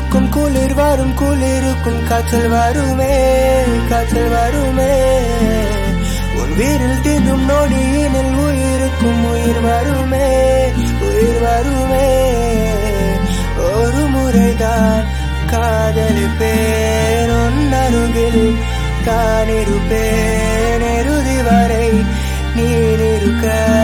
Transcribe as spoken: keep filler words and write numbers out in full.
இருக்கும் குளிர் வரும் குளிருக்கும் காய்ச்சல் வருமே காய்ச்சல் வருமே உன் வீரில் தீண்டும் நொடியினில் உயிருக்கும் உயிர் வருமே உயிர் வருமே ஒரு முறைதான் காதலிப்பேன் உன் அருகில் தான் இருப்பேன் இறுதி வரை நீ இருக்க